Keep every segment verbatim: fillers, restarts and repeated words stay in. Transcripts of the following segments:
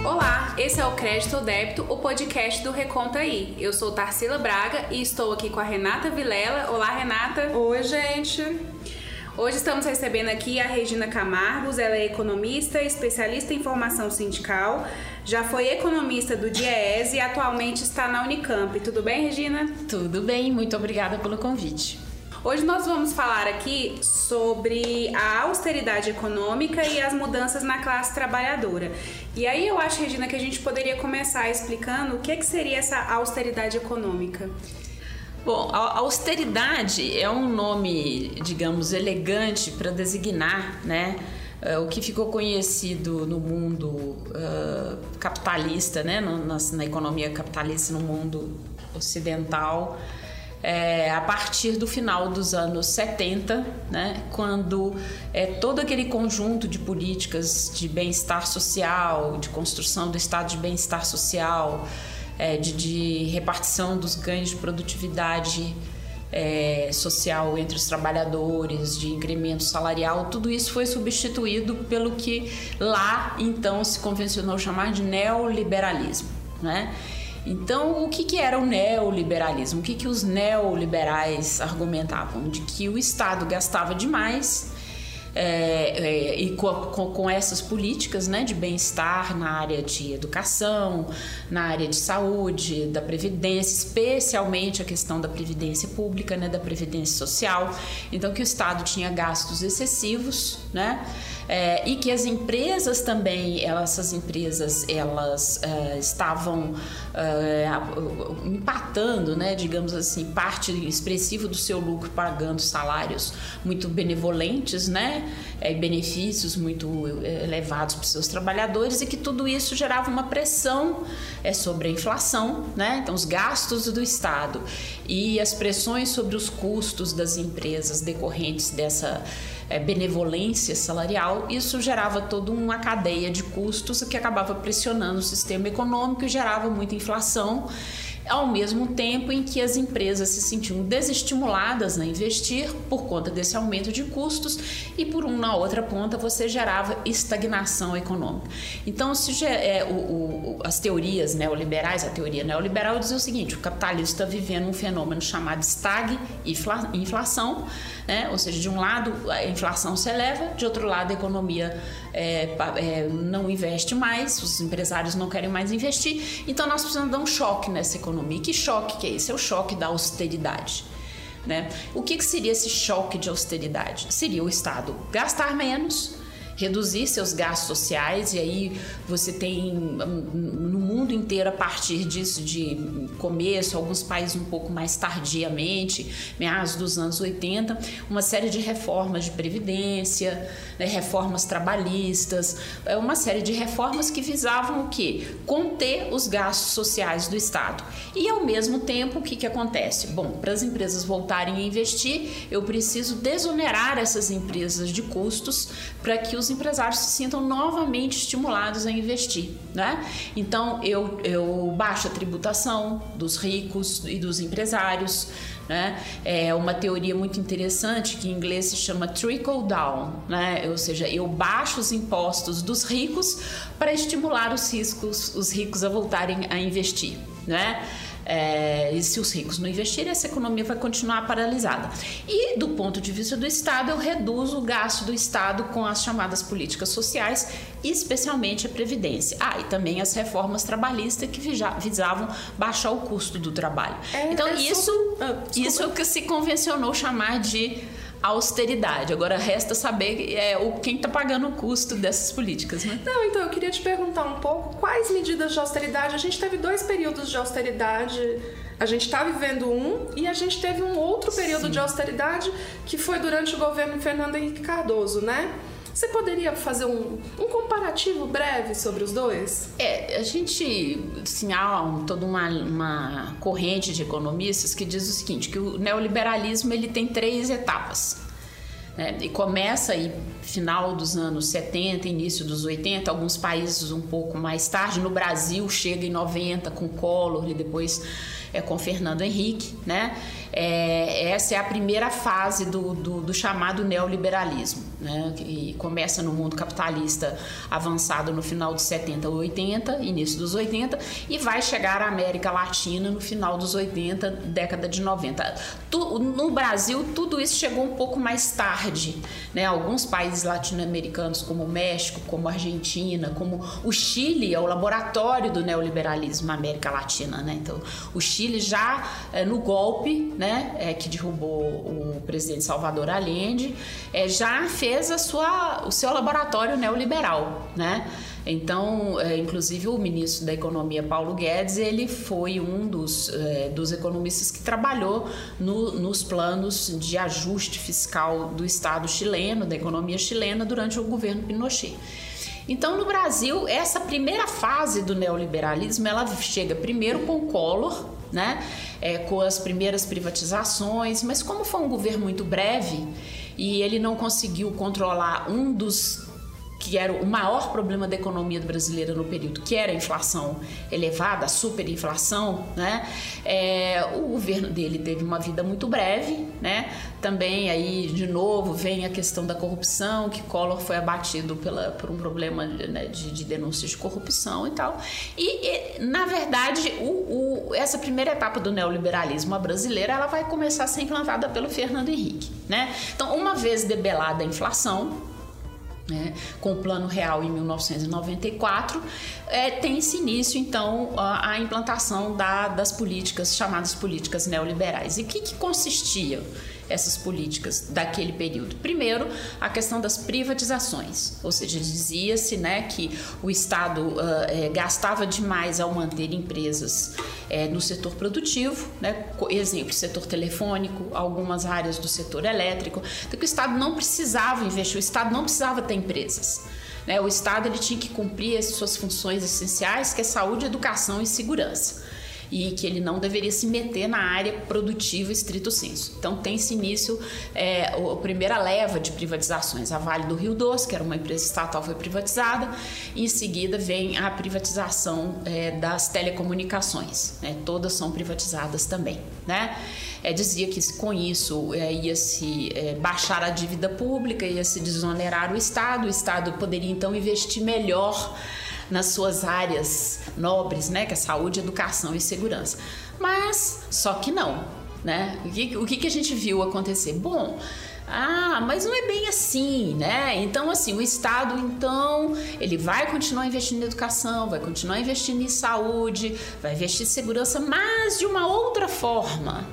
Olá, esse é o Crédito ou Débito, o podcast do Reconta Aí. Eu sou Tarsila Braga e estou aqui com a Renata Vilela. Olá, Renata. Oi, gente. Hoje estamos recebendo aqui a Regina Camargos. Ela é economista, especialista em formação sindical, já foi economista do DIEESE e atualmente está na Unicamp. Tudo bem, Regina? Tudo bem, muito obrigada pelo convite. Hoje nós vamos falar aqui sobre a austeridade econômica e as mudanças na classe trabalhadora. E aí eu acho, Regina, que a gente poderia começar explicando o que, que seria essa austeridade econômica. Bom, a austeridade é um nome, digamos, elegante para designar, né, o que ficou conhecido no mundo uh, capitalista, né, na, na economia capitalista no mundo ocidental, É, a partir do final dos anos setenta, né, quando é, todo aquele conjunto de políticas de bem-estar social, de construção do estado de bem-estar social, é, de, de repartição dos ganhos de produtividade é, social entre os trabalhadores, de incremento salarial, tudo isso foi substituído pelo que lá então se convencionou chamar de neoliberalismo, né? Então, o que, que era o neoliberalismo? O que, que os neoliberais argumentavam? De que o Estado gastava demais é, é, e com, com, com essas políticas, né, de bem-estar na área de educação, na área de saúde, da previdência, especialmente a questão da previdência pública, né, da previdência social. Então, que o Estado tinha gastos excessivos, né? É, e que as empresas também, elas, essas empresas, elas uh, estavam uh, empatando, né, digamos assim, parte expressiva do seu lucro pagando salários muito benevolentes, né, é, benefícios muito elevados para os seus trabalhadores, e que tudo isso gerava uma pressão é, sobre a inflação, né, então os gastos do Estado e as pressões sobre os custos das empresas decorrentes dessa É, benevolência salarial, isso gerava toda uma cadeia de custos que acabava pressionando o sistema econômico e gerava muita inflação, ao mesmo tempo em que as empresas se sentiam desestimuladas a investir por conta desse aumento de custos, e por uma na outra ponta você gerava estagnação econômica. Então, se, é, o, o, as teorias neoliberais, a teoria neoliberal dizia o seguinte: o capitalismo está vivendo um fenômeno chamado estagflação, né? Ou seja, de um lado a inflação se eleva, de outro lado a economia é, é, não investe mais, os empresários não querem mais investir, então nós precisamos dar um choque nessa economia. E que choque que é esse? É o choque da austeridade, né? O que, que seria esse choque de austeridade? Seria o Estado gastar menos, reduzir seus gastos sociais, e aí você tem no mundo inteiro, a partir disso, de começo, alguns países um pouco mais tardiamente, meados dos anos oitenta, uma série de reformas de previdência, né, reformas trabalhistas, uma série de reformas que visavam o quê? Conter os gastos sociais do Estado. E ao mesmo tempo, o que, que acontece? Bom, para as empresas voltarem a investir, eu preciso desonerar essas empresas de custos para que os os empresários se sintam novamente estimulados a investir, né? Então eu, eu baixo a tributação dos ricos e dos empresários, né? É uma teoria muito interessante que em inglês se chama trickle down, né? Ou seja, eu baixo os impostos dos ricos para estimular os ricos, os ricos a voltarem a investir, né? É, e se os ricos não investirem, essa economia vai continuar paralisada. E do ponto de vista do Estado, eu reduzo o gasto do Estado com as chamadas políticas sociais, especialmente a Previdência. Ah, e também as reformas trabalhistas que visavam baixar o custo do trabalho. É, então é isso, só... isso é o que se convencionou chamar de austeridade. Agora resta saber é, o, quem está pagando o custo dessas políticas, né? Não, então eu queria te perguntar um pouco quais medidas de austeridade. A gente teve dois períodos de austeridade. A gente está vivendo um e a gente teve um outro período Sim. de austeridade que foi durante o governo Fernando Henrique Cardoso, né? Você poderia fazer um, um comparativo breve sobre os dois? É, a gente, assim, há um, toda uma, uma corrente de economistas que diz o seguinte, que o neoliberalismo ele tem três etapas, né? E começa aí final dos anos setenta, início dos oitenta, alguns países um pouco mais tarde. No Brasil chega em noventa com Collor e depois é, com Fernando Henrique, né? É, essa é a primeira fase do, do, do chamado neoliberalismo, né? Que começa no mundo capitalista avançado no final dos setenta, oitenta, início dos oitenta, e vai chegar à América Latina no final dos oitenta, década de noventa. Tu, no Brasil, tudo isso chegou um pouco mais tarde, né? Alguns países latino-americanos, como o México, como a Argentina, como o Chile, é o laboratório do neoliberalismo na América Latina, né? Então, o Chile já é, no golpe, né? Né, é, que derrubou o presidente Salvador Allende, é, já fez a sua, o seu laboratório neoliberal, né? Então, é, inclusive o ministro da Economia, Paulo Guedes, ele foi um dos, é, dos economistas que trabalhou no, nos planos de ajuste fiscal do Estado chileno, da economia chilena, durante o governo Pinochet. Então, no Brasil, essa primeira fase do neoliberalismo, ela chega primeiro com o Collor, né? É, com as primeiras privatizações, mas como foi um governo muito breve e ele não conseguiu controlar um dos que era o maior problema da economia brasileira no período, que era a inflação elevada, a superinflação, né? É, o governo dele teve uma vida muito breve, né? Também aí, de novo, vem a questão da corrupção, que Collor foi abatido pela, por um problema, né, de, de denúncias de corrupção e tal. E, e na verdade, o, o, essa primeira etapa do neoliberalismo brasileiro, ela vai começar a ser implantada pelo Fernando Henrique, né? Então, uma vez debelada a inflação, né, com o Plano Real em mil novecentos e noventa e quatro, é, tem-se início então a, a implantação da, das políticas chamadas políticas neoliberais. E o que, que consistia essas políticas daquele período? Primeiro, a questão das privatizações, ou seja, dizia-se, né, que o Estado uh, é, gastava demais ao manter empresas é, no setor produtivo, né, exemplo, setor telefônico, algumas áreas do setor elétrico, então que o Estado não precisava investir, o Estado não precisava ter empresas. Né, o Estado ele tinha que cumprir as suas funções essenciais, que é saúde, educação e segurança, e que ele não deveria se meter na área produtiva estrito sensu. Então tem-se início é, a primeira leva de privatizações. A Vale do Rio Doce, que era uma empresa estatal, foi privatizada, e em seguida vem a privatização é, das telecomunicações, né? Todas são privatizadas também, né? É, dizia que com isso é, ia se é, baixar a dívida pública, ia se desonerar o Estado, o Estado poderia então investir melhor nas suas áreas nobres, né, que é saúde, educação e segurança. Mas, só que não, né? O que, o que a gente viu acontecer? Bom, ah, mas não é bem assim, né? Então, assim, o Estado, então, ele vai continuar investindo em educação, vai continuar investindo em saúde, vai investir em segurança, mas de uma outra forma,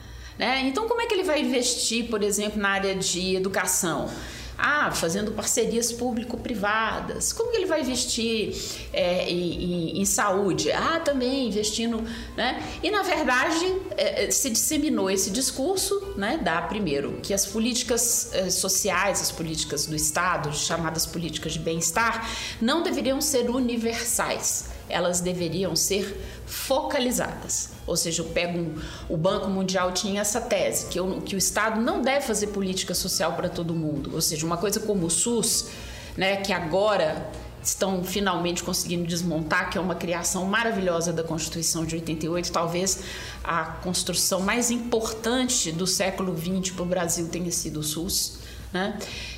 né? Então, como é que ele vai investir, por exemplo, na área de educação? Ah, fazendo parcerias público-privadas. Como que ele vai investir é, em, em, em saúde? Ah, também investindo, né? E, na verdade, é, se disseminou esse discurso, né? Da, primeiro, que as políticas é, sociais, as políticas do Estado, chamadas políticas de bem-estar, não deveriam ser universais. Elas deveriam ser focalizadas. Ou seja, eu pego um, o Banco Mundial tinha essa tese, que, eu, que o Estado não deve fazer política social para todo mundo. Ou seja, uma coisa como o SUS, né, que agora estão finalmente conseguindo desmontar, que é uma criação maravilhosa da Constituição de oitenta e oito, talvez a construção mais importante do século vinte para o Brasil tenha sido o SUS, né?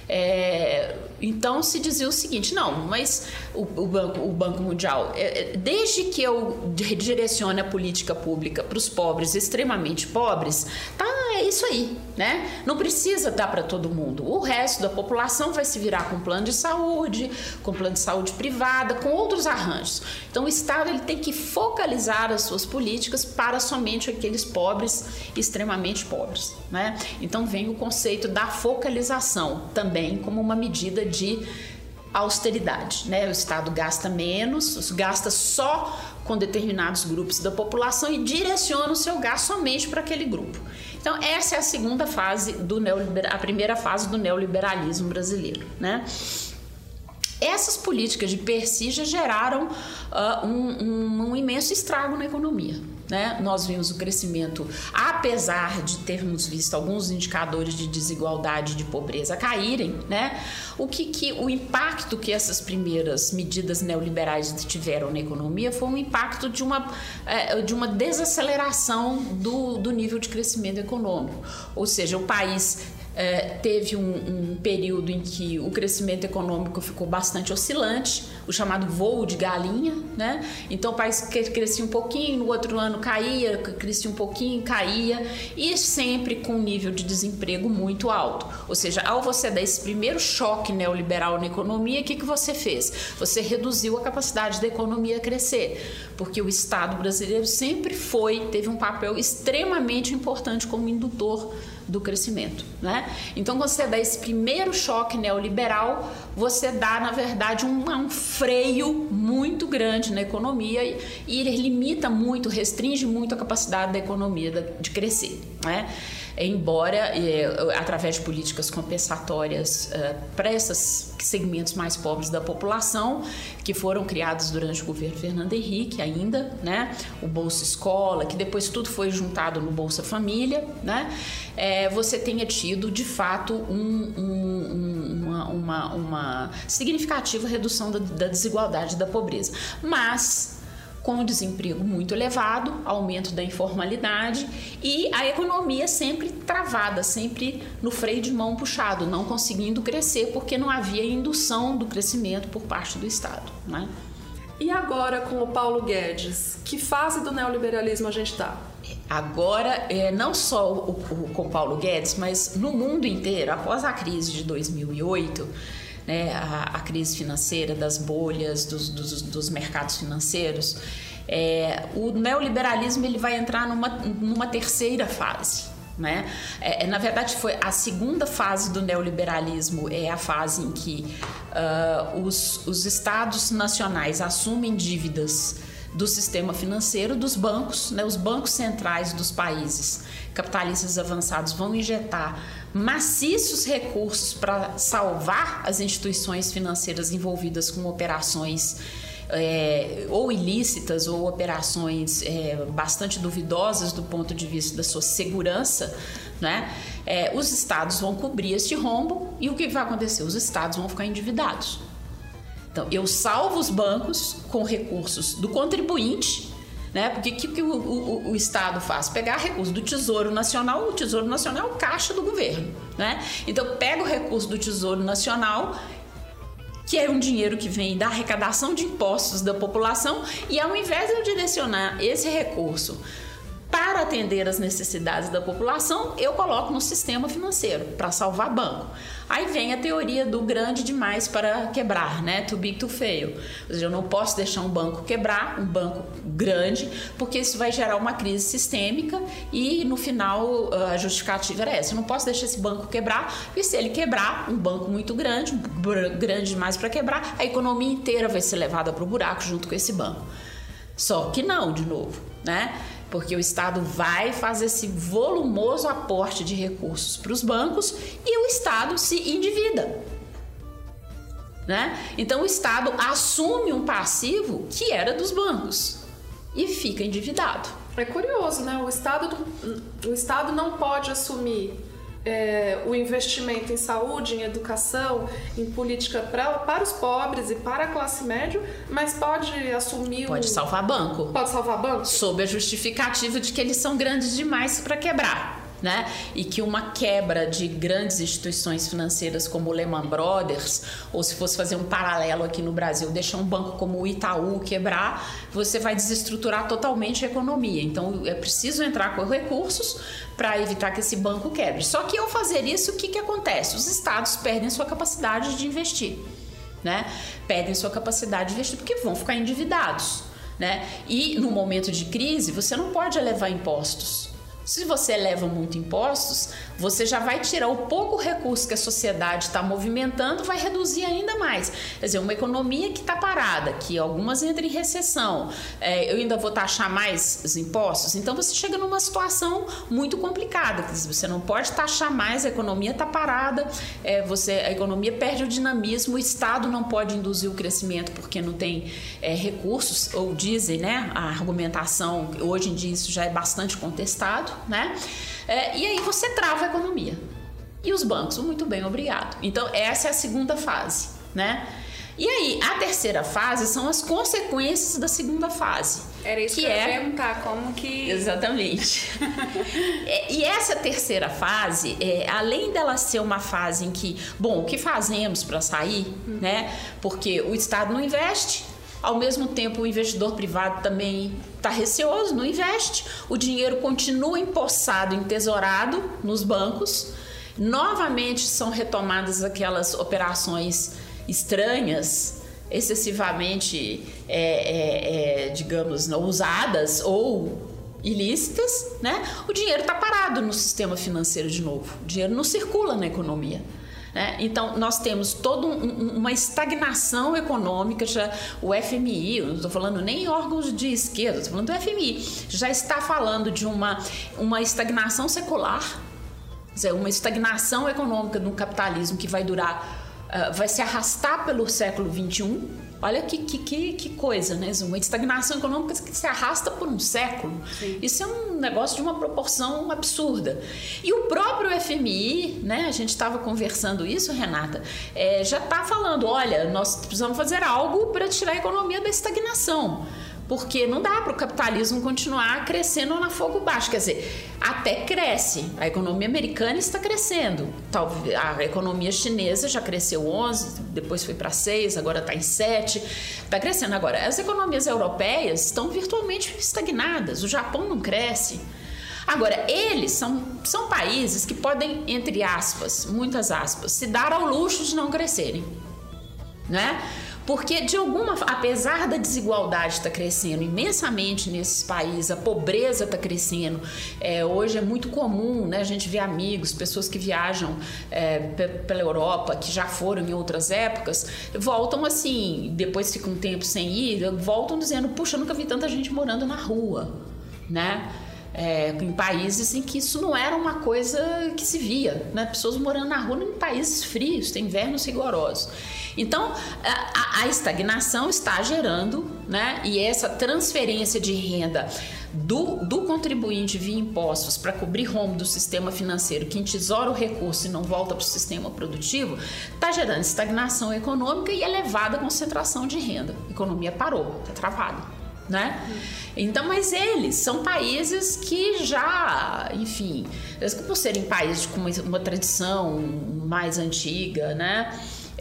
É, então se dizia o seguinte: não, mas o, o, banco, o Banco Mundial, é, desde que eu direcione a política pública para os pobres, extremamente pobres, tá, é isso aí, né? Não precisa dar para todo mundo. O resto da população vai se virar com plano de saúde, com plano de saúde privada, com outros arranjos. Então o Estado ele tem que focalizar as suas políticas para somente aqueles pobres, extremamente pobres, né? Então vem o conceito da focalização também como uma medida de austeridade, né? O Estado gasta menos, gasta só com determinados grupos da população e direciona o seu gasto somente para aquele grupo. Então essa é a segunda fase do neoliber... a primeira fase do neoliberalismo brasileiro, né? Essas políticas de per si já geraram uh, um, um, um imenso estrago na economia, né? Nós vimos o crescimento, apesar de termos visto alguns indicadores de desigualdade e de pobreza caírem, né? O que, que o impacto que essas primeiras medidas neoliberais tiveram na economia foi um impacto de uma, de uma desaceleração do, do nível de crescimento econômico. Ou seja, o país É, teve um, um período em que o crescimento econômico ficou bastante oscilante, o chamado voo de galinha, né? Então o país crescia um pouquinho, no outro ano caía, crescia um pouquinho, caía, e sempre com um nível de desemprego muito alto. Ou seja, ao você dar esse primeiro choque neoliberal na economia, o que, que você fez? Você reduziu a capacidade da economia a crescer, porque o Estado brasileiro sempre foi, teve um papel extremamente importante como indutor do crescimento, né? Então, quando você dá esse primeiro choque neoliberal, você dá, na verdade, um, um freio muito grande na economia e, e ele limita muito, restringe muito a capacidade da economia de crescer, né? Embora, é, através de políticas compensatórias é, para esses segmentos mais pobres da população, que foram criados durante o governo Fernando Henrique ainda, né? O Bolsa Escola, que depois tudo foi juntado no Bolsa Família, né? É, você tenha tido, de fato, um, um, uma, uma, uma significativa redução da, da desigualdade e da pobreza. Mas com o desemprego muito elevado, aumento da informalidade e a economia sempre travada, sempre no freio de mão puxado, não conseguindo crescer porque não havia indução do crescimento por parte do Estado, né? E agora com o Paulo Guedes, que fase do neoliberalismo a gente está? Agora, é, não só o, o, com Paulo Guedes, mas no mundo inteiro, após a crise de dois mil e oito, né, a, a crise financeira, das bolhas, dos, dos, dos mercados financeiros, é, o neoliberalismo ele vai entrar numa, numa terceira fase. Né? É, na verdade, foi a segunda fase do neoliberalismo, é a fase em que uh, os, os estados nacionais assumem dívidas do sistema financeiro, dos bancos, né? Os bancos centrais dos países capitalistas avançados vão injetar maciços recursos para salvar as instituições financeiras envolvidas com operações É, ou ilícitas ou operações é, bastante duvidosas do ponto de vista da sua segurança, né? É, os estados vão cobrir este rombo e o que vai acontecer? Os estados vão ficar endividados. Então, eu salvo os bancos com recursos do contribuinte, né? Porque o que, que o, o, o Estado faz? Pegar recursos do Tesouro Nacional, o Tesouro Nacional é o caixa do governo, né? Então, pega o recurso do Tesouro Nacional, que é um dinheiro que vem da arrecadação de impostos da população, e ao invés de eu direcionar esse recurso para atender as necessidades da população, eu coloco no sistema financeiro para salvar banco. Aí vem a teoria do grande demais para quebrar, né? Too big to fail. Ou seja, eu não posso deixar um banco quebrar, um banco grande, porque isso vai gerar uma crise sistêmica e no final a justificativa era essa. Eu não posso deixar esse banco quebrar, e se ele quebrar, um banco muito grande, grande demais para quebrar, a economia inteira vai ser levada para o buraco junto com esse banco. Só que não, de novo, né? Porque o Estado vai fazer esse volumoso aporte de recursos para os bancos e o Estado se endivida, né? Então o Estado assume um passivo que era dos bancos e fica endividado. É curioso, né? O Estado, o Estado não pode assumir É, o investimento em saúde, em educação, em política pra, para os pobres e para a classe média, mas pode assumir... Pode um... salvar banco. Pode salvar banco? Sob a justificativa de que eles são grandes demais para quebrar, né? E que uma quebra de grandes instituições financeiras como o Lehman Brothers, ou se fosse fazer um paralelo aqui no Brasil, deixar um banco como o Itaú quebrar, você vai desestruturar totalmente a economia. Então é preciso entrar com recursos para evitar que esse banco quebre. Só que ao fazer isso, o que, que acontece? Os estados perdem sua capacidade de investir, né? Perdem sua capacidade de investir porque vão ficar endividados, né? E no momento de crise, você não pode elevar impostos. Se você eleva muito impostos, você já vai tirar o pouco recurso que a sociedade está movimentando, vai reduzir ainda mais. Quer dizer, uma economia que está parada, que algumas entram em recessão, é, eu ainda vou taxar mais os impostos, então você chega numa situação muito complicada. Quer dizer, você não pode taxar mais, a economia está parada, é, você, a economia perde o dinamismo, o Estado não pode induzir o crescimento porque não tem é, recursos, ou dizem, né, a argumentação, hoje em dia isso já é bastante contestado, né? É, e aí você trava a economia. E os bancos, muito bem, obrigado. Então, essa é a segunda fase, né? E aí, a terceira fase são as consequências da segunda fase. Era isso que, que eu ia é... perguntar, como que... Exatamente. E essa terceira fase, é, além dela ser uma fase em que, bom, o que fazemos para sair, hum. né? Porque o Estado não investe, ao mesmo tempo o investidor privado também está receoso, não investe, o dinheiro continua empossado, entesourado nos bancos, novamente são retomadas aquelas operações estranhas, excessivamente, é, é, é, digamos, não usadas ou ilícitas, né? O dinheiro está parado no sistema financeiro de novo, o dinheiro não circula na economia. Né? Então, nós temos toda um, uma estagnação econômica, já, o F M I, eu não estou falando nem órgãos de esquerda, estou falando do F M I, já está falando de uma, uma estagnação secular, quer dizer, uma estagnação econômica no capitalismo que vai durar, uh, vai se arrastar pelo século vinte e um. Olha que, que, que, que coisa, né? Uma estagnação econômica que se arrasta por um século. Sim. Isso é um negócio de uma proporção absurda. E o próprio F M I, né? A gente estava conversando isso, Renata, é, já está falando, olha, nós precisamos fazer algo para tirar a economia da estagnação. Porque não dá para o capitalismo continuar crescendo na fogo baixo. Quer dizer, até cresce. A economia americana está crescendo. A economia chinesa já cresceu onze, depois foi para seis, agora está em sete. Está crescendo. Agora, as economias europeias estão virtualmente estagnadas. O Japão não cresce. Agora, eles são, são países que podem, entre aspas, muitas aspas, se dar ao luxo de não crescerem. Né? Porque, de alguma apesar da desigualdade estar crescendo imensamente nesses países, a pobreza está crescendo, é, hoje é muito comum, né, a gente ver amigos, pessoas que viajam é, pela Europa, que já foram em outras épocas, voltam assim, depois ficam um tempo sem ir, voltam dizendo, puxa, eu nunca vi tanta gente morando na rua, né? É, em países em que isso não era uma coisa que se via, né? Pessoas morando na rua em países frios, tem invernos rigorosos. Então, a, a estagnação está gerando, né? E essa transferência de renda do, do contribuinte via impostos para cobrir rombo do sistema financeiro que entesoura o recurso e não volta para o sistema produtivo, está gerando estagnação econômica e elevada concentração de renda. A economia parou, está travada. Né? Então, mas eles são países que já, enfim, por serem países com uma, uma tradição mais antiga, né?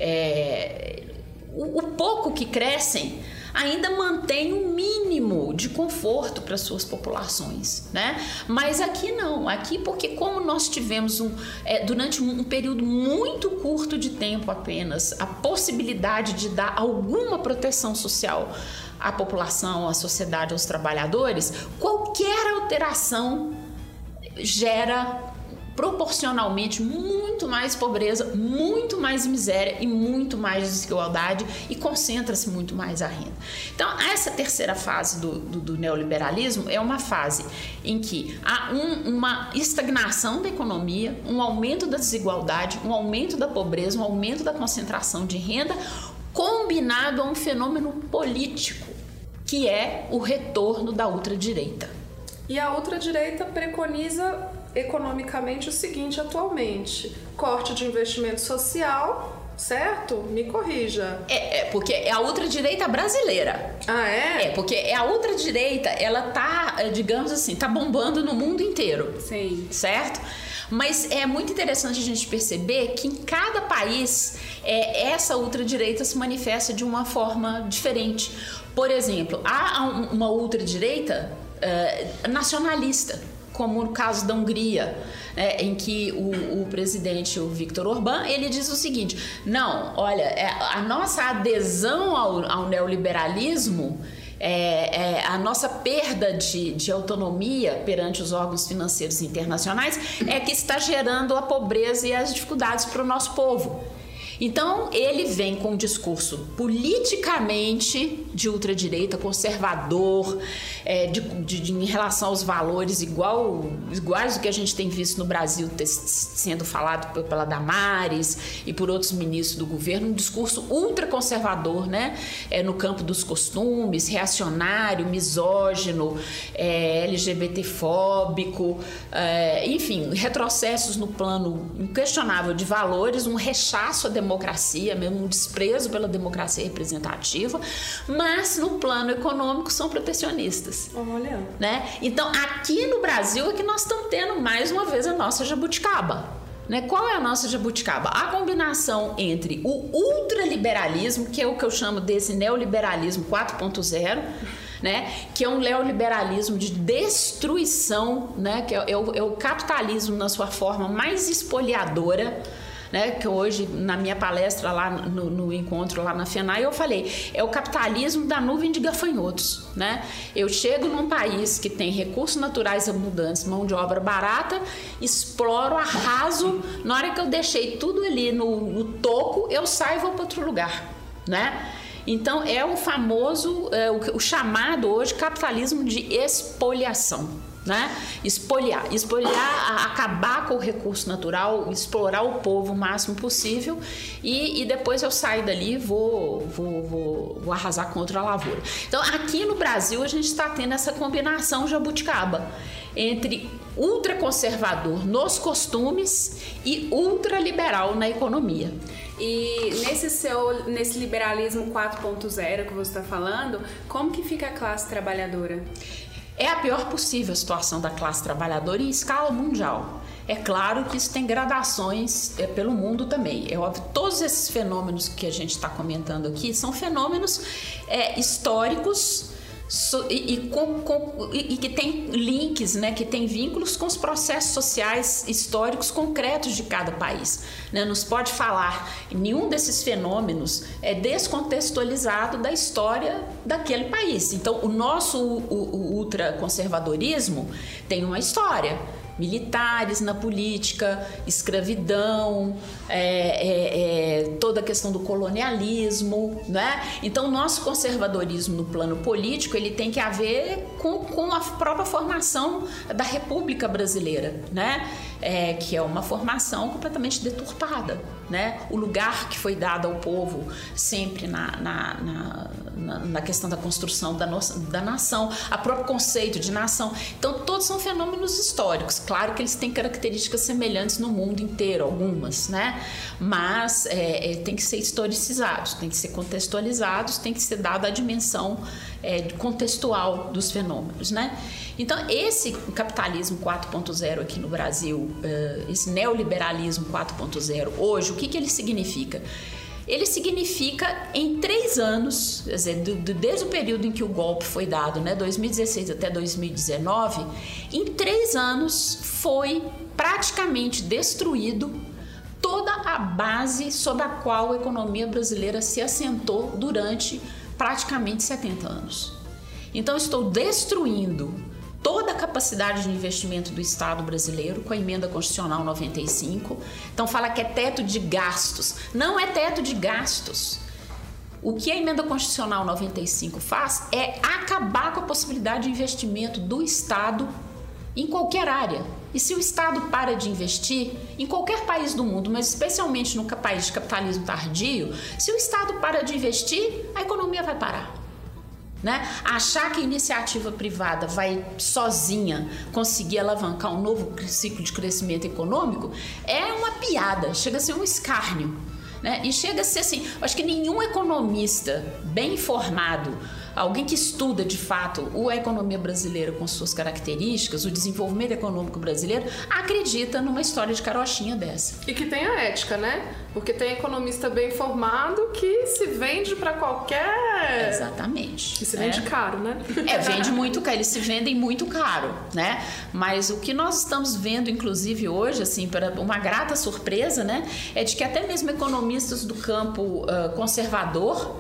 É, o, o pouco que crescem ainda mantém um mínimo de conforto para suas populações, né? Mas aqui não, aqui porque como nós tivemos um, é, durante um, um período muito curto de tempo apenas a possibilidade de dar alguma proteção social à população, à sociedade, aos trabalhadores, qualquer alteração gera proporcionalmente muito mais pobreza, muito mais miséria e muito mais desigualdade e concentra-se muito mais a renda. Então, essa terceira fase do, do, do neoliberalismo é uma fase em que há um, uma estagnação da economia, um aumento da desigualdade, um aumento da pobreza, um aumento da concentração de renda, combinado a um fenômeno político, que é o retorno da ultradireita. E a ultradireita preconiza economicamente o seguinte atualmente: corte de investimento social, certo? Me corrija. É, é porque é a ultradireita brasileira. Ah, é? É, porque a ultradireita, ela tá, digamos assim, tá bombando no mundo inteiro. Sim. Certo? Mas é muito interessante a gente perceber que em cada país é, essa ultradireita se manifesta de uma forma diferente. Por exemplo, há uma ultradireita uh, nacionalista, como no caso da Hungria, né, em que o, o presidente, o Viktor Orbán, ele diz o seguinte: não, olha, a nossa adesão ao, ao neoliberalismo é, é, a nossa perda de, de autonomia perante os órgãos financeiros internacionais é que está gerando a pobreza e as dificuldades para o nosso povo. Então, ele vem com um discurso politicamente de ultradireita, conservador, é, de, de, de, em relação aos valores igual, iguais do que a gente tem visto no Brasil ter, sendo falado pela Damares e por outros ministros do governo, um discurso ultraconservador, né? É, no campo dos costumes, reacionário, misógino, é, LGBTfóbico, é, enfim, retrocessos no plano inquestionável de valores, um rechaço à democracia, mesmo um desprezo pela democracia representativa, mas no plano econômico são protecionistas. Olha. Né? Então, aqui no Brasil é que nós estamos tendo mais uma vez a nossa jabuticaba. Né? Qual é a nossa jabuticaba? A combinação entre o ultraliberalismo, que é o que eu chamo desse neoliberalismo quatro ponto zero, né? Que é um neoliberalismo de destruição, né? Que é, é, o, é o capitalismo na sua forma mais espoliadora, né, que hoje, na minha palestra lá no, no encontro lá na FENAI, eu falei, é o capitalismo da nuvem de gafanhotos, né? Eu chego num país que tem recursos naturais abundantes, mão de obra barata, exploro, arraso, na hora que eu deixei tudo ali no, no toco, eu saio e vou para outro lugar, né? Então, é o famoso, é, o, o chamado hoje capitalismo de expoliação. Né? Espoliar, espoliar, acabar com o recurso natural, explorar o povo o máximo possível e, e depois eu saio dali e vou, vou, vou, vou arrasar contra a lavoura. Então, aqui no Brasil, a gente está tendo essa combinação jabuticaba entre ultraconservador nos costumes e ultraliberal na economia. E nesse seu nesse liberalismo quatro ponto zero que você está falando, como que fica a classe trabalhadora? É a pior possível a situação da classe trabalhadora em escala mundial. É claro que isso tem gradações é, pelo mundo também. É óbvio, todos esses fenômenos que a gente está comentando aqui são fenômenos é, históricos so, e, e, com, com, e, e que tem links, né, que tem vínculos com os processos sociais históricos concretos de cada país. Né? Não se pode falar, nenhum desses fenômenos é descontextualizado da história daquele país. Então, o nosso o, o ultraconservadorismo tem uma história. Militares na política, escravidão, é, é, é, toda a questão do colonialismo, né? Então, o nosso conservadorismo no plano político, ele tem que haver com, com a própria formação da República Brasileira, né? É, que é uma formação completamente deturpada, né? O lugar que foi dado ao povo sempre na, na, na, na, na questão da construção da, nossa, da nação, a próprio conceito de nação. Então, todos são fenômenos históricos. Claro que eles têm características semelhantes no mundo inteiro, algumas, né? Mas é, é, tem que ser historicizados, tem que ser contextualizados, tem que ser dada a dimensão é, contextual dos fenômenos, né? Então, esse capitalismo quatro ponto zero aqui no Brasil, esse neoliberalismo quatro ponto zero, hoje, o que, que ele significa? Ele significa, em três anos, quer dizer, do, do, desde o período em que o golpe foi dado, né, dois mil e dezesseis até dois mil e dezenove, em três anos foi praticamente destruído toda a base sobre a qual a economia brasileira se assentou durante praticamente setenta anos. Então, estou destruindo toda a capacidade de investimento do Estado brasileiro com a Emenda Constitucional noventa e cinco. Então fala que é teto de gastos. Não é teto de gastos. O que a Emenda Constitucional noventa e cinco faz é acabar com a possibilidade de investimento do Estado em qualquer área. E se o Estado para de investir, em qualquer país do mundo, mas especialmente no país de capitalismo tardio, se o Estado para de investir, a economia vai parar. Né? Achar que a iniciativa privada vai sozinha conseguir alavancar um novo ciclo de crescimento econômico é uma piada, chega a ser um escárnio, né? E chega a ser assim, acho que nenhum economista bem informado, alguém que estuda de fato a economia brasileira com suas características, o desenvolvimento econômico brasileiro, acredita numa história de carochinha dessa. E que tem a ética, né? Porque tem economista bem formado que se vende para qualquer... Exatamente. E se vende é. caro, né? É, vende muito caro, eles se vendem muito caro, né? Mas o que nós estamos vendo, inclusive hoje, assim, para uma grata surpresa, né? É de que até mesmo economistas do campo uh, conservador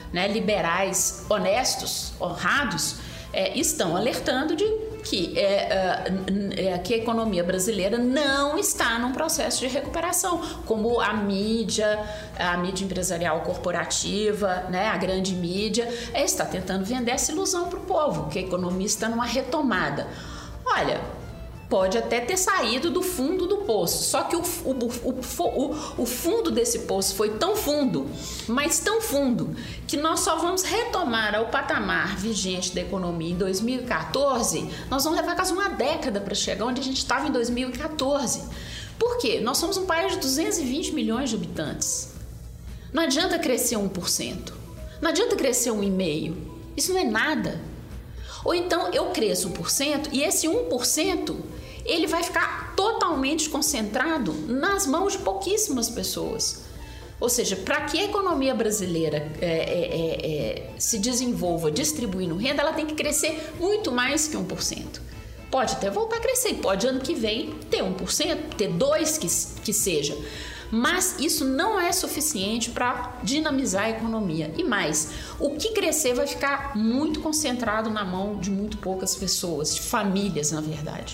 né, liberais, honestos, honrados, é, estão alertando de que, é, é, que a economia brasileira não está num processo de recuperação, como a mídia, a mídia empresarial corporativa, né, a grande mídia, é, está tentando vender essa ilusão para o povo, que a economia está numa retomada. Olha, pode até ter saído do fundo do poço, só que o, o, o, o fundo desse poço foi tão fundo, mas tão fundo, que nós só vamos retomar ao patamar vigente da economia em dois mil e quatorze, nós vamos levar quase uma década para chegar onde a gente estava em dois mil e quatorze. Por quê? Nós somos um país de duzentos e vinte milhões de habitantes. Não adianta crescer um por cento, não adianta crescer um vírgula cinco por cento, isso não é nada. Ou então eu cresço um por cento e esse um por cento ele vai ficar totalmente concentrado nas mãos de pouquíssimas pessoas. Ou seja, para que a economia brasileira é, é, é, se desenvolva distribuindo renda, ela tem que crescer muito mais que um por cento. Pode até voltar a crescer, pode ano que vem ter um por cento, ter dois por cento que, que seja. Mas isso não é suficiente para dinamizar a economia. E mais, o que crescer vai ficar muito concentrado na mão de muito poucas pessoas, de famílias, na verdade.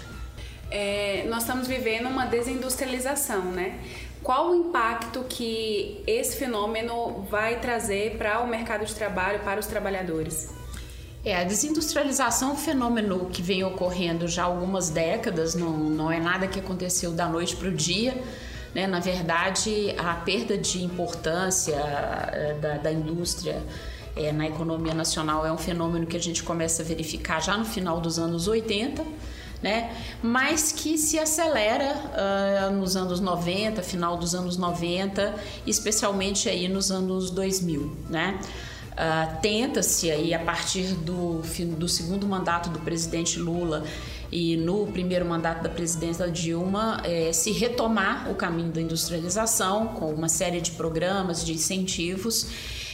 É, nós estamos vivendo uma desindustrialização, né? Qual o impacto que esse fenômeno vai trazer para o mercado de trabalho, para os trabalhadores? É, a desindustrialização é um fenômeno que vem ocorrendo já há algumas décadas, não, não é nada que aconteceu da noite para o dia, né? Na verdade, a perda de importância da, da indústria é, na economia nacional é um fenômeno que a gente começa a verificar já no final dos anos oitenta, né? Mas que se acelera uh, nos anos noventa, final dos anos noventa, especialmente aí nos anos dois mil, né? Uh, tenta-se aí a partir do, do segundo mandato do presidente Lula e no primeiro mandato da presidenta Dilma eh, se retomar o caminho da industrialização com uma série de programas, de incentivos,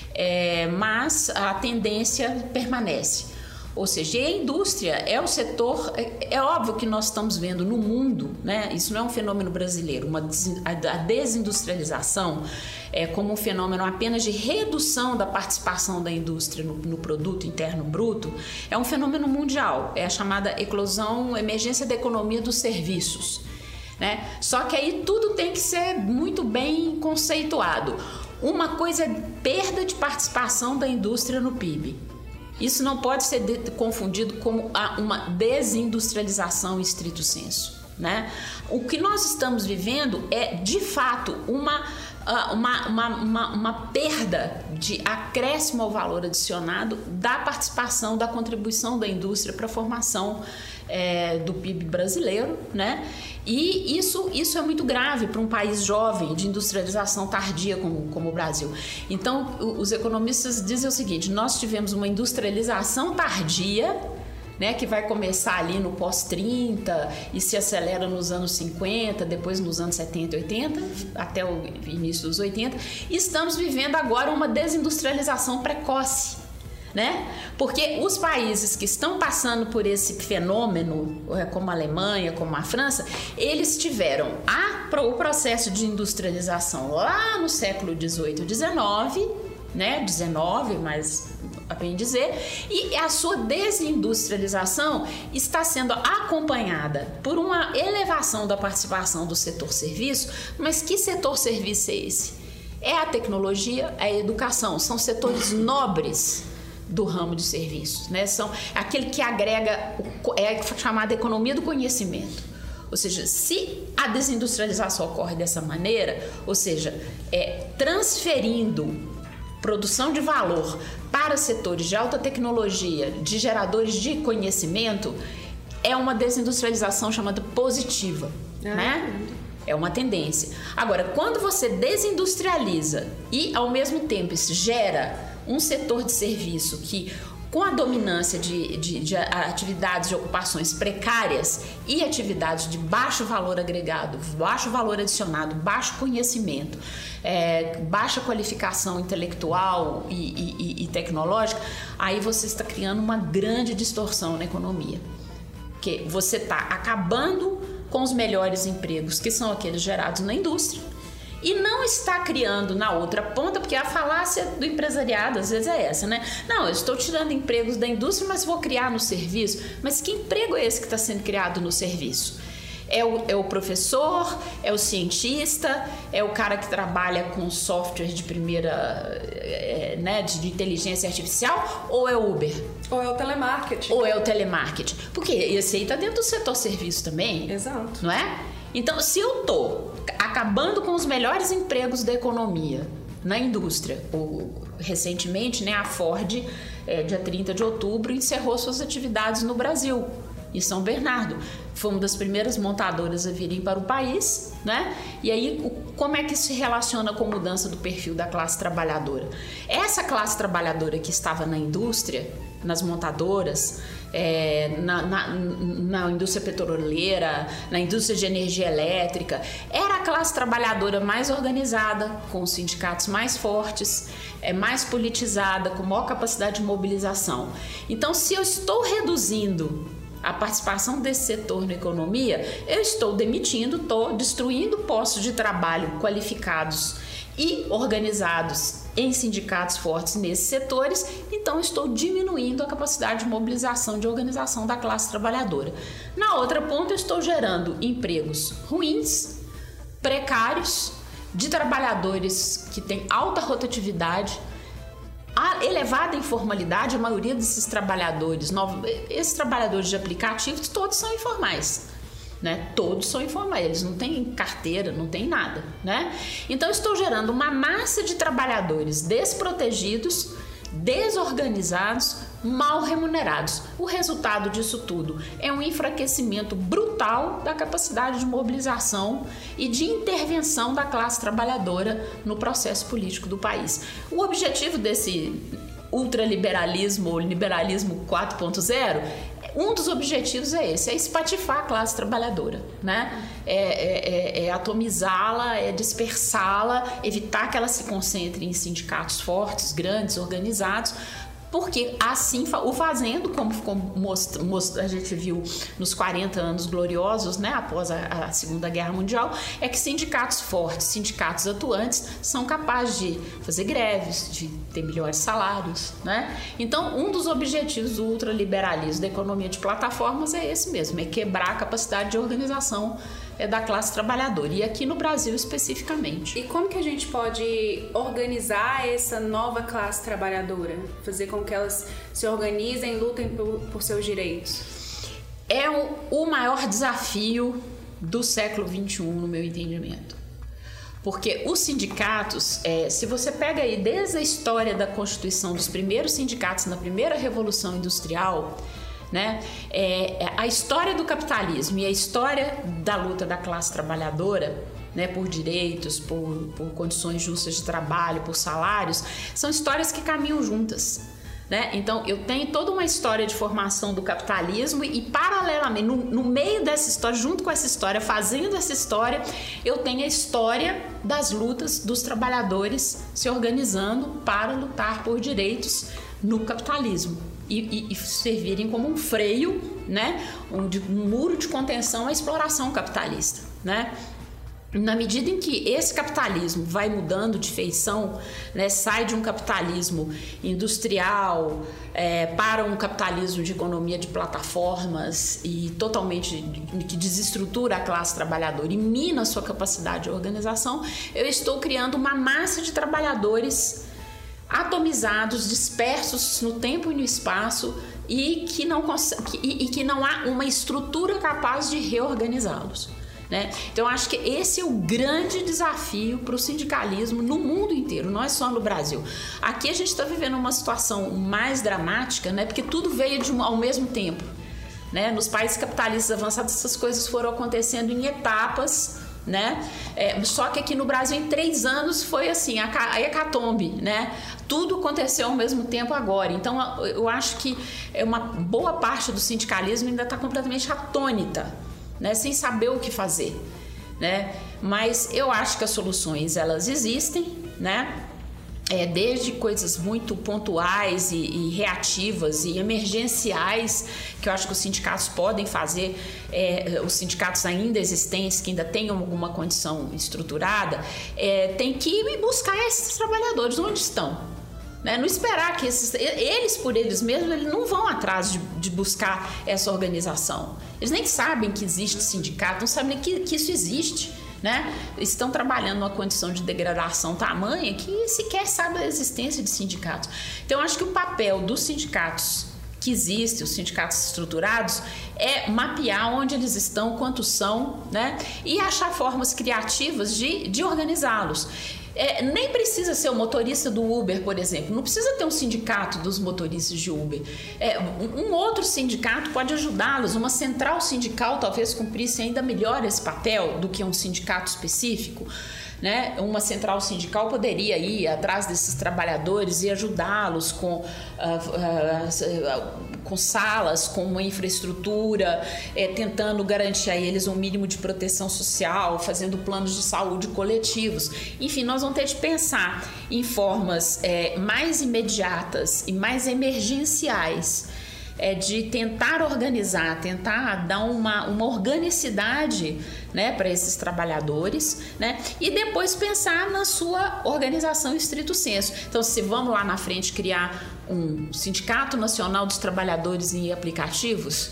eh, mas a tendência permanece. Ou seja, a indústria é o setor, é, é óbvio que nós estamos vendo no mundo, né? Isso não é um fenômeno brasileiro, uma, a desindustrialização é como um fenômeno apenas de redução da participação da indústria no, no produto interno bruto, é um fenômeno mundial, é a chamada eclosão, emergência da economia dos serviços, né? Só que aí tudo tem que ser muito bem conceituado. Uma coisa é perda de participação da indústria no P I B. Isso não pode ser de, confundido como uma desindustrialização em estrito senso, né? O que nós estamos vivendo é, de fato, uma, uma, uma, uma, uma perda de acréscimo ao valor adicionado da participação, da contribuição da indústria para a formação é, do P I B brasileiro, né? E isso, isso é muito grave para um país jovem, de industrialização tardia como, como o Brasil. Então, os economistas dizem o seguinte: nós tivemos uma industrialização tardia, né, que vai começar ali no pós trinta e se acelera nos anos cinquenta, depois nos anos setenta e oitenta, até o início dos oitenta. E estamos vivendo agora uma desindustrialização precoce, né? Porque os países que estão passando por esse fenômeno, como a Alemanha, como a França, eles tiveram a, o processo de industrialização lá no século dezoito, dezenove, né? dezenove, mas a bem dizer, e a sua desindustrialização está sendo acompanhada por uma elevação da participação do setor serviço. Mas que setor serviço é esse? É a tecnologia, é a educação, são setores nobres do ramo de serviços, né? São aquele que agrega, é chamada economia do conhecimento. Ou seja, se a desindustrialização ocorre dessa maneira, ou seja, é transferindo produção de valor para setores de alta tecnologia, de geradores de conhecimento, é uma desindustrialização chamada positiva, ah, né? É uma tendência. Agora, quando você desindustrializa e, ao mesmo tempo, isso gera um setor de serviço que, com a dominância de, de, de atividades de ocupações precárias e atividades de baixo valor agregado, baixo valor adicionado, baixo conhecimento, é, baixa qualificação intelectual e, e, e tecnológica, aí você está criando uma grande distorção na economia. Porque você está acabando com os melhores empregos, que são aqueles gerados na indústria, e não está criando na outra ponta, porque a falácia do empresariado às vezes é essa, né? Não, eu estou tirando empregos da indústria, mas vou criar no serviço. Mas que emprego é esse que está sendo criado no serviço? É o, é o professor, é o cientista, é o cara que trabalha com software de primeira, é, né, de, de inteligência artificial, ou é o Uber? Ou é o telemarketing. Ou é o telemarketing. Porque esse aí está dentro do setor serviço também. Exato. Não é? Então, se eu tô acabando com os melhores empregos da economia na indústria, ou, recentemente, né, a Ford, é, dia trinta de outubro, encerrou suas atividades no Brasil, em São Bernardo. Foi uma das primeiras montadoras a virem para o país, né? E aí, como é que isso se relaciona com a mudança do perfil da classe trabalhadora? Essa classe trabalhadora que estava na indústria, nas montadoras, é, na, na, na indústria petroleira, na indústria de energia elétrica, era a classe trabalhadora mais organizada, com os sindicatos mais fortes, é, mais politizada, com maior capacidade de mobilização. Então, se eu estou reduzindo a participação desse setor na economia, eu estou demitindo, estou destruindo postos de trabalho qualificados e organizados em sindicatos fortes nesses setores, então estou diminuindo a capacidade de mobilização, de organização da classe trabalhadora. Na outra ponta, eu estou gerando empregos ruins, precários, de trabalhadores que têm alta rotatividade, a elevada informalidade. A maioria desses trabalhadores, esses trabalhadores de aplicativos, todos são informais, né? Todos são informais, eles não têm carteira, não têm nada, né? Então, estou gerando uma massa de trabalhadores desprotegidos, desorganizados, mal remunerados. O resultado disso tudo é um enfraquecimento brutal da capacidade de mobilização e de intervenção da classe trabalhadora no processo político do país. O objetivo desse ultraliberalismo ou liberalismo quatro ponto zero, um dos objetivos é esse, é espatifar a classe trabalhadora, né? É, é, é, é atomizá-la, é dispersá-la, evitar que ela se concentre em sindicatos fortes, grandes, organizados, porque assim o fazendo, como ficou most, most, a gente viu nos quarenta anos gloriosos, né, após a, a Segunda Guerra Mundial, é que sindicatos fortes, sindicatos atuantes são capazes de fazer greves, de ter melhores salários, né? Então, um dos objetivos do ultraliberalismo da economia de plataformas é esse mesmo, é quebrar a capacidade de organização é da classe trabalhadora, e aqui no Brasil especificamente. E como que a gente pode organizar essa nova classe trabalhadora? Fazer com que elas se organizem e lutem por, por seus direitos? É o, o maior desafio do século vinte e um, no meu entendimento. Porque os sindicatos, é, se você pega aí desde a história da constituição dos primeiros sindicatos na primeira Revolução Industrial, né? É, a história do capitalismo e a história da luta da classe trabalhadora, né, por direitos, por, por condições justas de trabalho, por salários, são histórias que caminham juntas, né? Então, eu tenho toda uma história de formação do capitalismo e, paralelamente, no, no meio dessa história, junto com essa história, fazendo essa história, eu tenho a história das lutas dos trabalhadores se organizando para lutar por direitos no capitalismo. E, e, e servirem como um freio, né? um, de, um muro de contenção à exploração capitalista, né? Na medida em que esse capitalismo vai mudando de feição, né, sai de um capitalismo industrial é, para um capitalismo de economia de plataformas e totalmente que desestrutura a classe trabalhadora e mina a sua capacidade de organização, eu estou criando uma massa de trabalhadores atomizados, dispersos no tempo e no espaço e que não, e, e que não há uma estrutura capaz de reorganizá-los, né? Então, eu acho que esse é o grande desafio para o sindicalismo no mundo inteiro, não é só no Brasil. Aqui a gente está vivendo uma situação mais dramática, né? Porque tudo veio de um, ao mesmo tempo, né? Nos países capitalistas avançados, essas coisas foram acontecendo em etapas, né? É, só que aqui no Brasil, em três anos, foi assim, a, a hecatombe, né? Tudo aconteceu ao mesmo tempo agora. Então, eu acho que uma boa parte do sindicalismo ainda está completamente atônita, né? Sem saber o que fazer, né? Mas eu acho que as soluções, elas existem, né? É, desde coisas muito pontuais e, e reativas e emergenciais, que eu acho que os sindicatos podem fazer, é, os sindicatos ainda existentes, que ainda tenham alguma condição estruturada, é, tem que ir buscar esses trabalhadores onde estão. Né? Não esperar que esses, eles por eles mesmos, eles não vão atrás de, de buscar essa organização. Eles nem sabem que existe sindicato, não sabem nem que, que isso existe. Né? Estão trabalhando numa condição de degradação tamanha que sequer sabe da existência de sindicatos. Então, eu acho que o papel dos sindicatos que existem, os sindicatos estruturados, é mapear onde eles estão, quantos são, né? E achar formas criativas de, de organizá-los. É, nem precisa ser o motorista do Uber, por exemplo. Não precisa ter um sindicato dos motoristas de Uber. É, um outro sindicato pode ajudá-los. Uma central sindical talvez cumprisse ainda melhor esse papel do que um sindicato específico. Né? Uma central sindical poderia ir atrás desses trabalhadores e ajudá-los com, uh, uh, com salas, com uma infraestrutura, é, tentando garantir a eles um mínimo de proteção social, fazendo planos de saúde coletivos. Enfim, nós vamos ter de pensar em formas é, mais imediatas e mais emergenciais é, de tentar organizar, tentar dar uma, uma organicidade, né, para esses trabalhadores, né, e depois pensar na sua organização em estrito senso. Então, se vamos lá na frente criar um Sindicato Nacional dos Trabalhadores em Aplicativos,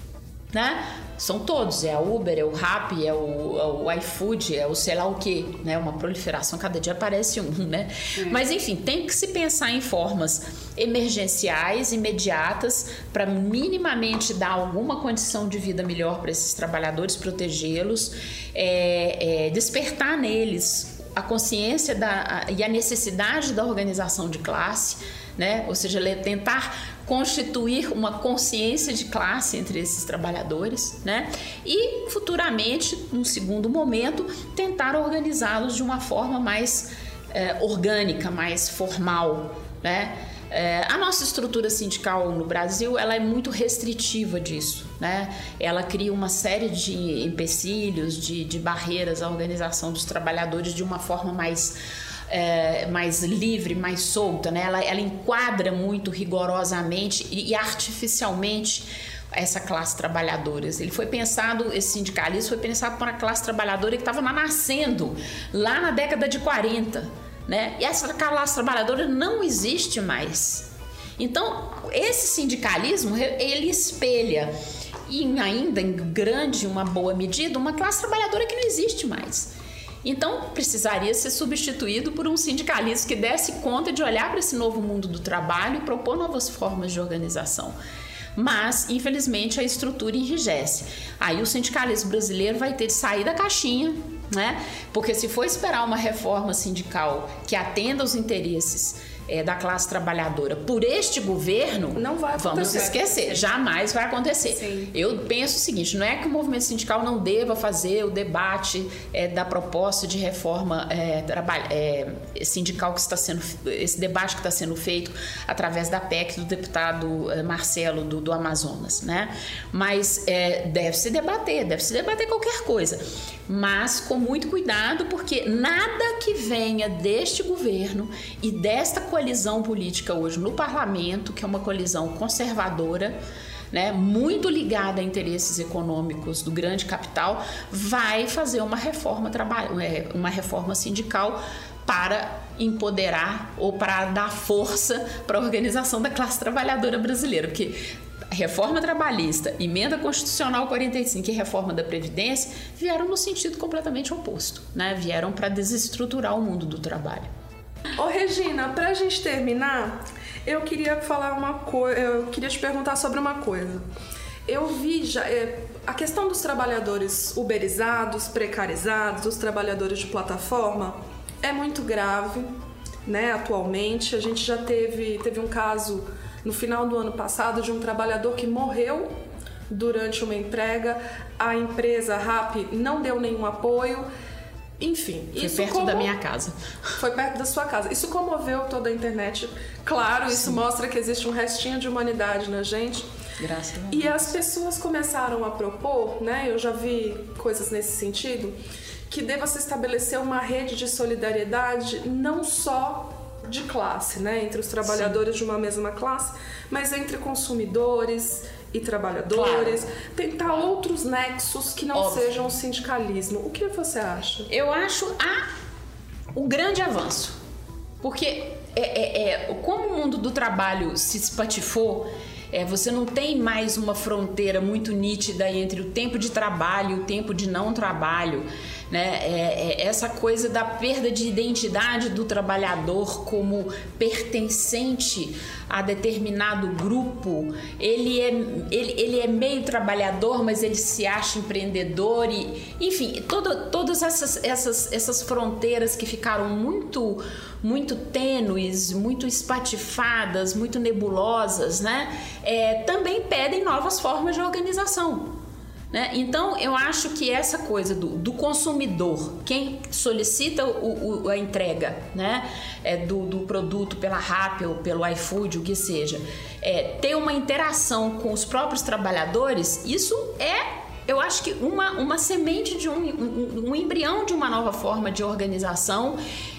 né? São todos, é a Uber, é o Rappi, é o, é o iFood, é o sei lá o quê, né? Uma proliferação, cada dia aparece um, né? Hum. Mas enfim, tem que se pensar em formas emergenciais, imediatas, para minimamente dar alguma condição de vida melhor para esses trabalhadores, protegê-los, é, é, despertar neles a consciência da, a, e a necessidade da organização de classe, né? Ou seja, tentar constituir uma consciência de classe entre esses trabalhadores, né? E futuramente, num segundo momento, tentar organizá-los de uma forma mais é, orgânica, mais formal, né? É, a nossa estrutura sindical no Brasil, ela é muito restritiva disso, né? Ela cria uma série de empecilhos, de, de barreiras à organização dos trabalhadores de uma forma mais É, mais livre, mais solta, né? Ela, ela enquadra muito rigorosamente e, e artificialmente essa classe trabalhadora. Ele foi pensado, esse sindicalismo foi pensado para uma classe trabalhadora que estava nascendo lá na década de quarenta, né? E essa classe trabalhadora não existe mais. Então, esse sindicalismo, ele espelha, e ainda em grande, uma boa medida, uma classe trabalhadora que não existe mais. Então, precisaria ser substituído por um sindicalismo que desse conta de olhar para esse novo mundo do trabalho e propor novas formas de organização. Mas, infelizmente, a estrutura enrijece. Aí o sindicalismo brasileiro vai ter de sair da caixinha, né? Porque se for esperar uma reforma sindical que atenda aos interesses É, da classe trabalhadora por este governo, não vai acontecer. Vamos esquecer, jamais vai acontecer. Sim. Eu penso o seguinte, não é que o movimento sindical não deva fazer o debate é, da proposta de reforma é, é, sindical que está sendo, esse debate que está sendo feito através da P E C do deputado é, Marcelo do, do Amazonas, né? Mas é, deve se debater, deve se debater qualquer coisa, mas com muito cuidado, porque nada que venha deste governo e desta coalizão política hoje no parlamento, que é uma coalizão conservadora, né, muito ligada a interesses econômicos do grande capital, vai fazer uma reforma, uma reforma sindical para empoderar ou para dar força para a organização da classe trabalhadora brasileira, porque reforma trabalhista, emenda constitucional quarenta e cinco e reforma da Previdência vieram no sentido completamente oposto, né? Vieram para desestruturar o mundo do trabalho. Ô Regina, pra gente terminar, eu queria falar uma coisa, eu queria te perguntar sobre uma coisa. Eu vi já é, a questão dos trabalhadores uberizados, precarizados, dos trabalhadores de plataforma é muito grave, né? Atualmente a gente já teve teve um caso no final do ano passado de um trabalhador que morreu durante uma entrega. A empresa Rappi não deu nenhum apoio. Enfim, foi isso perto como... da minha casa. Foi perto da sua casa. Isso comoveu toda a internet. Claro, isso Sim. mostra que existe um restinho de humanidade na gente. Graças a Deus. E as pessoas começaram a propor, né? Eu já vi coisas nesse sentido, que deva se estabelecer uma rede de solidariedade não só de classe, né? Entre os trabalhadores Sim. de uma mesma classe, mas entre consumidores e trabalhadores, claro. tentar outros nexos que não Óbvio. sejam o sindicalismo. O que você acha? Eu acho a, o grande avanço, porque é, é, é, como o mundo do trabalho se espatifou, É, você não tem mais uma fronteira muito nítida entre o tempo de trabalho e o tempo de não trabalho, né? É, é essa coisa da perda de identidade do trabalhador como pertencente a determinado grupo. Ele é, ele, ele é meio trabalhador, mas ele se acha empreendedor e, enfim, todo, todas essas, essas, essas fronteiras que ficaram muito, muito tênues, muito espatifadas, muito nebulosas, né? É, também pedem novas formas de organização, né? Então eu acho que essa coisa do, do consumidor, quem solicita o, o, a entrega, né? é, do, do produto pela Rappi ou pelo iFood, o que seja, é, ter uma interação com os próprios trabalhadores, isso é, eu acho que uma, uma semente de um, um, um embrião de uma nova forma de organização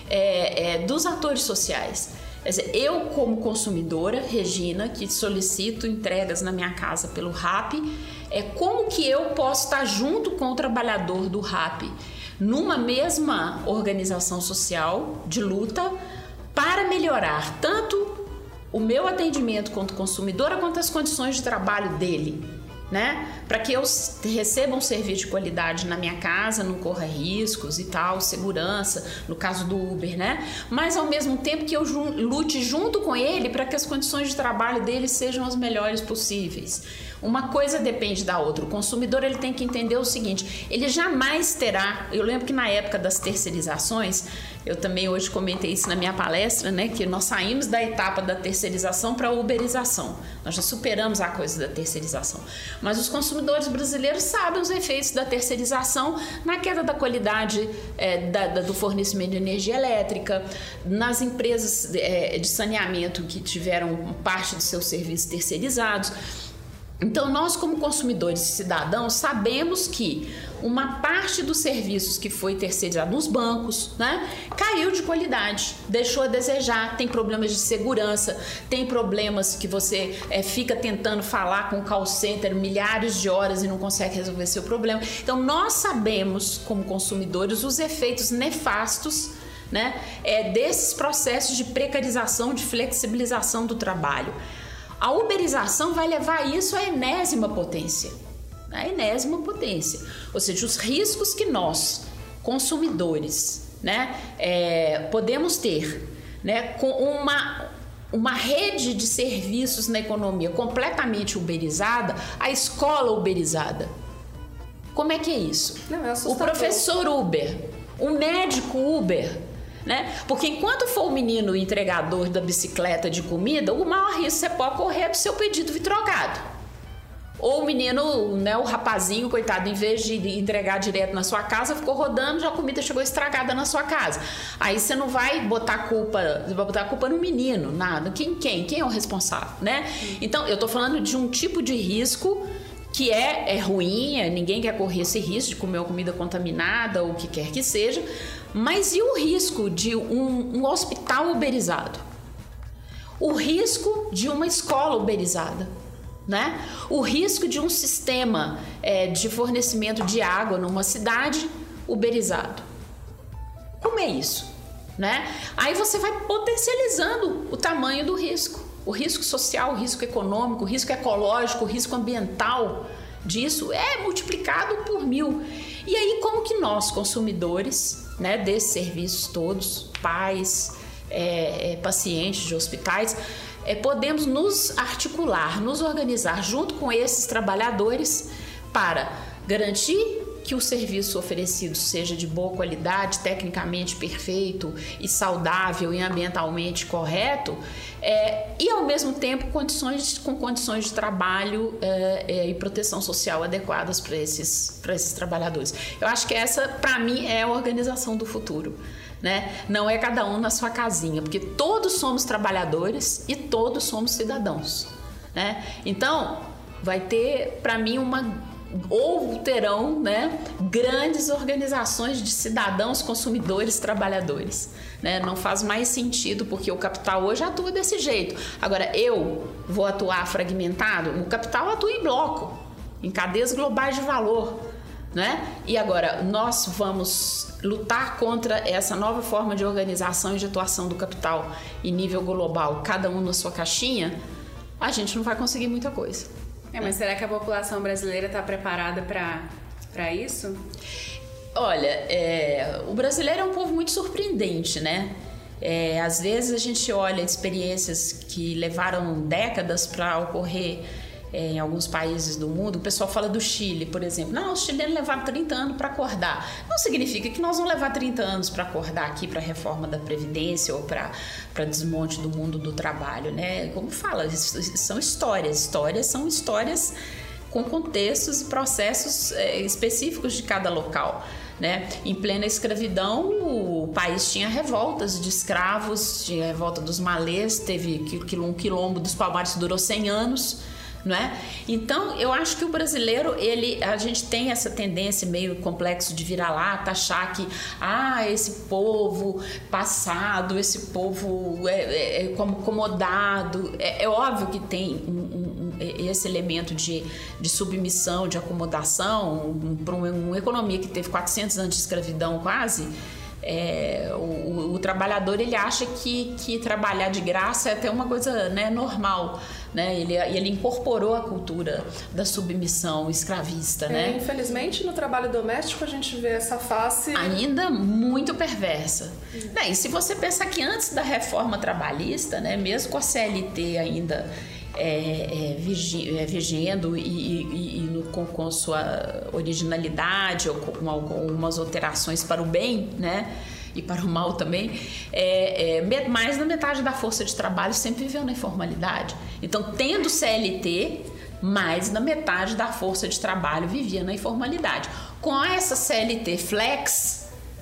é, é, dos atores sociais. Quer dizer, eu como consumidora, Regina, que solicito entregas na minha casa pelo Rappi, é, como que eu posso estar junto com o trabalhador do Rappi numa mesma organização social de luta para melhorar tanto o meu atendimento quanto consumidora quanto as condições de trabalho dele, né? Para que eu receba um serviço de qualidade na minha casa, não corra riscos e tal, segurança, no caso do Uber, né? Mas ao mesmo tempo que eu lute junto com ele para que as condições de trabalho dele sejam as melhores possíveis. Uma coisa depende da outra. O consumidor ele tem que entender o seguinte: ele jamais terá. Eu lembro que na época das terceirizações, eu também hoje comentei isso na minha palestra, né? Que nós saímos da etapa da terceirização para a uberização. Nós já superamos a coisa da terceirização. Mas os consumidores brasileiros sabem os efeitos da terceirização na queda da qualidade é, da, da, do fornecimento de energia elétrica, nas empresas é, de saneamento que tiveram parte de seus serviços terceirizados. Então, nós como consumidores e cidadãos sabemos que uma parte dos serviços que foi terceirizado nos bancos, né, caiu de qualidade, deixou a desejar, tem problemas de segurança, tem problemas que você é, fica tentando falar com o call center milhares de horas e não consegue resolver seu problema. Então, nós sabemos como consumidores os efeitos nefastos, né, é, desses processos de precarização, de flexibilização do trabalho. A uberização vai levar isso à enésima potência, a enésima potência, ou seja, os riscos que nós, consumidores, né, é, podemos ter, né, com uma, uma rede de serviços na economia completamente uberizada, a escola uberizada. Como é que é isso? Não, é o professor Uber, o médico Uber, né? Porque enquanto for o menino entregador da bicicleta de comida, o maior risco você pode correr é do seu pedido vir trocado. Ou o menino, né, o rapazinho, coitado, em vez de entregar direto na sua casa, ficou rodando, já a comida chegou estragada na sua casa. Aí você não vai botar a culpa, você vai botar a culpa no menino, nada. Quem, quem? Quem é o responsável, né? Então, eu tô falando de um tipo de risco que é, é ruim, é, ninguém quer correr esse risco de comer uma comida contaminada ou o que quer que seja, mas e o risco de um, um hospital uberizado? O risco de uma escola uberizada, né? O risco de um sistema é, de fornecimento de água numa cidade uberizado. Como é isso, né? Aí você vai potencializando o tamanho do risco. O risco social, o risco econômico, o risco ecológico, o risco ambiental disso é multiplicado por mil. E aí, como que nós, consumidores, né, desses serviços todos, pais, é, é, pacientes de hospitais, é, podemos nos articular, nos organizar junto com esses trabalhadores para garantir que o serviço oferecido seja de boa qualidade, tecnicamente perfeito e saudável e ambientalmente correto, é, e ao mesmo tempo condições, com condições de trabalho é, é, e proteção social adequadas para esses, para esses trabalhadores. Eu acho que essa, para mim, é a organização do futuro, né? Não é cada um na sua casinha, porque todos somos trabalhadores e todos somos cidadãos, né? Então, vai ter, para mim, uma ou terão, né, grandes organizações de cidadãos, consumidores, trabalhadores. Né? Não faz mais sentido, porque o capital hoje atua desse jeito. Agora, eu vou atuar fragmentado? O capital atua em bloco, em cadeias globais de valor. Né? E agora, nós vamos lutar contra essa nova forma de organização e de atuação do capital em nível global, cada um na sua caixinha, a gente não vai conseguir muita coisa. É, mas será que a população brasileira está preparada para isso? Olha, é, o brasileiro é um povo muito surpreendente, né? É, às vezes a gente olha experiências que levaram décadas para ocorrer é, em alguns países do mundo. O pessoal fala do Chile, por exemplo. Não, os chilenos levaram trinta anos para acordar. Não significa que nós vamos levar trinta anos para acordar aqui para a reforma da Previdência ou para desmonte do mundo do trabalho, né? Como fala, são histórias. Histórias são histórias com contextos e processos é, específicos de cada local. Né? Em plena escravidão, o país tinha revoltas de escravos, tinha a revolta dos malês, teve um quilombo dos palmares que durou cem anos. Não é? Então, eu acho que o brasileiro, ele, a gente tem essa tendência meio complexo de vira-lata, achar que ah, esse povo passado, esse povo é, é, é como acomodado. É, é óbvio que tem um, um, esse elemento de, de submissão, de acomodação para uma, uma economia que teve quatrocentos anos de escravidão quase. É, o, o trabalhador, ele acha que, que trabalhar de graça é até uma coisa, né, normal, né? Ele, ele incorporou a cultura da submissão escravista, é, né? Infelizmente, no trabalho doméstico a gente vê essa face ainda muito perversa. Hum. Né? E se você pensar que antes da reforma trabalhista, né, mesmo com a C L T ainda É, é, vigi, é, vigendo e, e, e no, com, com sua originalidade ou com algumas alterações para o bem, né? E para o mal também, é, é, mais da metade da força de trabalho sempre viveu na informalidade. Então, tendo C L T, mais da metade da força de trabalho vivia na informalidade. Com essa C L T flex,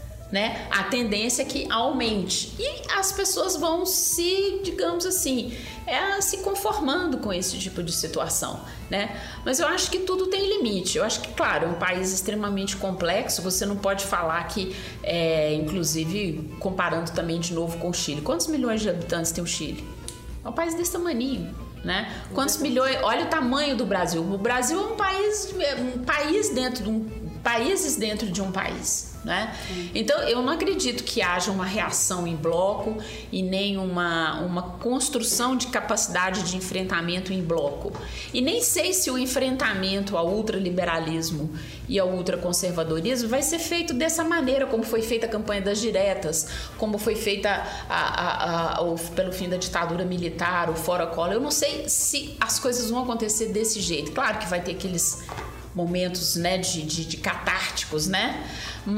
né, a tendência é que aumente e as pessoas vão se, digamos assim, é, se conformando com esse tipo de situação, né? Mas eu acho que tudo tem limite. Eu acho que, claro, é um país extremamente complexo. Você não pode falar que, é, inclusive, comparando também de novo com o Chile. Quantos milhões de habitantes tem o Chile? É um país desse tamanho, né? Quantos milhões? Olha o tamanho do Brasil. O Brasil é um país, um país dentro de um países dentro de um país. Né? Então eu não acredito que haja uma reação em bloco e nem uma, uma construção de capacidade de enfrentamento em bloco, e nem sei se o enfrentamento ao ultraliberalismo e ao ultraconservadorismo vai ser feito dessa maneira como foi feita a campanha das diretas, como foi feita a, a, a, o, pelo fim da ditadura militar, o Fora Collor. Eu não sei se as coisas vão acontecer desse jeito. Claro que vai ter aqueles momentos, né, de, de, de catárticos, né?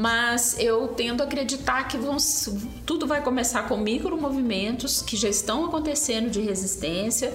Mas eu tendo a acreditar que vão, tudo vai começar com micromovimentos que já estão acontecendo de resistência,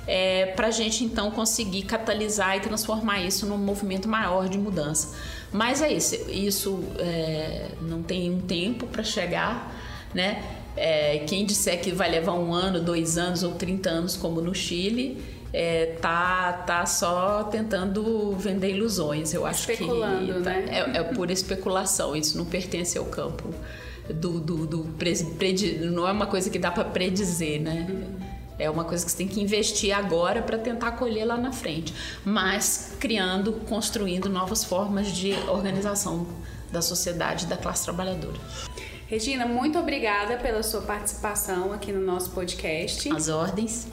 é, para a gente então conseguir catalisar e transformar isso num movimento maior de mudança. Mas é isso, isso é, não tem um tempo para chegar, né? É, quem disser que vai levar um ano, dois anos ou trinta anos, como no Chile, É, tá, tá só tentando vender ilusões. Eu acho Especulando, que tá, né? é, é pura especulação. Isso não pertence ao campo do, do, do predi, não é uma coisa que dá para predizer, né? É uma coisa que você tem que investir agora para tentar colher lá na frente, mas criando, construindo novas formas de organização da sociedade e da classe trabalhadora. Regina, muito obrigada pela sua participação aqui no nosso podcast. As ordens.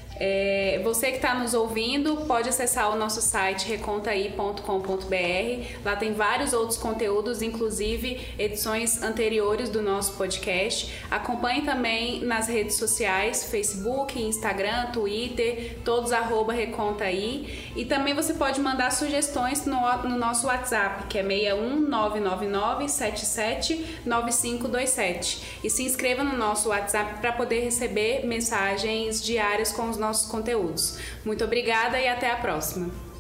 É, você que está nos ouvindo pode acessar o nosso site recontaí ponto com ponto br. Lá tem vários outros conteúdos, inclusive edições anteriores do nosso podcast. Acompanhe também nas redes sociais, Facebook, Instagram, Twitter, todos arroba Recontaí. E também você pode mandar sugestões no, no nosso WhatsApp, que é seis um nove nove nove sete sete nove cinco dois sete. E se inscreva no nosso WhatsApp para poder receber mensagens diárias com os nossos conteúdos. Muito obrigada e até a próxima!